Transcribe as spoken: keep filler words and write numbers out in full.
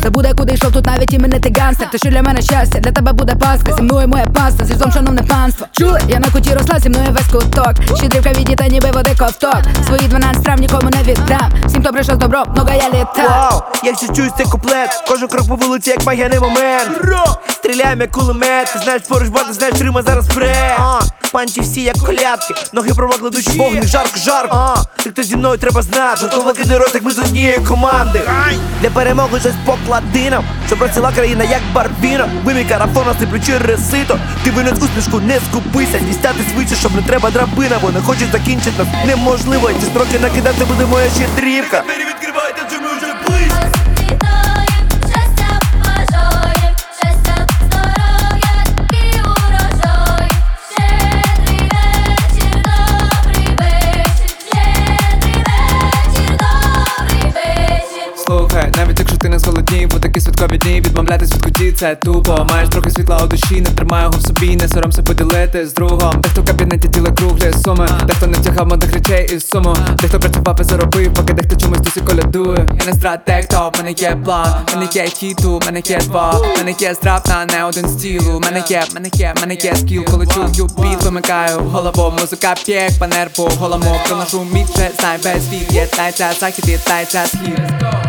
Це буде куди йшов, тут навіть іменитий ганстер. Те, що для мене щастя, для тебе буде пастка. Зі мною моя паста, з різом шановне панство. Чули? Я на куті росла, зі мною весь куток. Щедрівка від дітей, ніби води ковток. Свої дванадцять трав нікому не віддам. Всім, хто прийшов з добро, много я літав. Вау, як ще чуюсь цей куплет. Кожен крок по вулиці, як магіяний момент. Стріляємо як кулемет. Ти знаєш поруч бар, ти знаєш Рима зараз пре. Панчі всі як колядки. Ноги промокли, душі вогни, жарко, жарко. Ти хто зі мною треба знати. Готова киди рот, як ми з однієї команди. Для перемоги щось поклади нам, щоб працювала країна як барбіна. Вимій карафон, насиплю через сито. Ти винес усмішку, не скупися. Дістати швидше, щоб не треба драбина. Бо не хочуть закінчити нас неможливо. І ці строки накидати буде моя щедрівка. Двері відкривайте, чи ми вже близько. Слухай, навіть якщо ти не зголоднів, бо такі святкові дні, відмовлятись від куті це тупо. Маєш трохи світла у душі, не тримай його в собі, не соромся поділити з другом. Дехто в кабінеті тіли круглі суми, дехто не втягав модних речей із суму, дехто працював і заробив, поки дехто чомусь досі колядує. Я не стратег, то в мене є план, в мене є хіту, в мене є два, в мене є здрав на не один стіл. У мене є, в мене є, в мене є скіл, коли чую біт, вимикаю голову, музика п'є, по нерву, голому, проношу міт, вже знай весь світ, є тайця захід, є тайця схід.